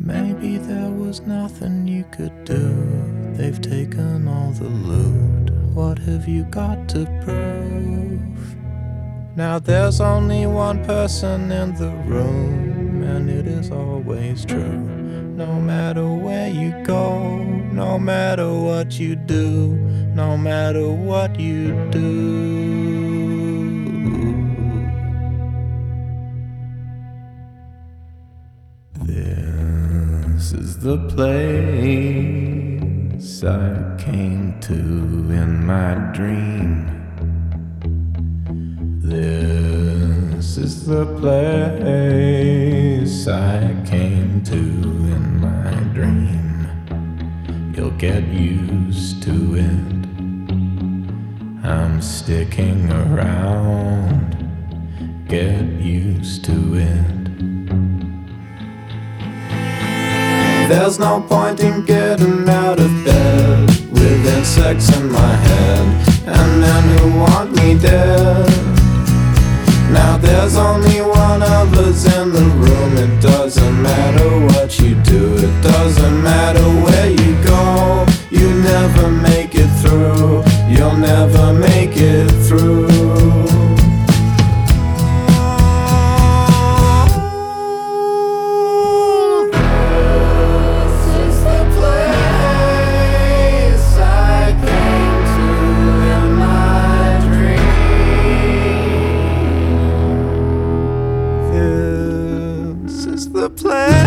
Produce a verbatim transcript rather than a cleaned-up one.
Maybe there was nothing you could do. They've taken all the loot. What have you got to prove? Now there's only one person in the room, and it is always true. No matter where you go, no matter what you do, no matter what you do. This is the place I came to in my dream. This is the place I came to in my dream. You'll get used to it. I'm sticking around. Get used to it. There's no point in getting out of bed with insects in my head and men who want me dead. Now there's only one of us in the room. It doesn't matter what you do, it doesn't matter where you go. You never make it through, you'll never make it through. The place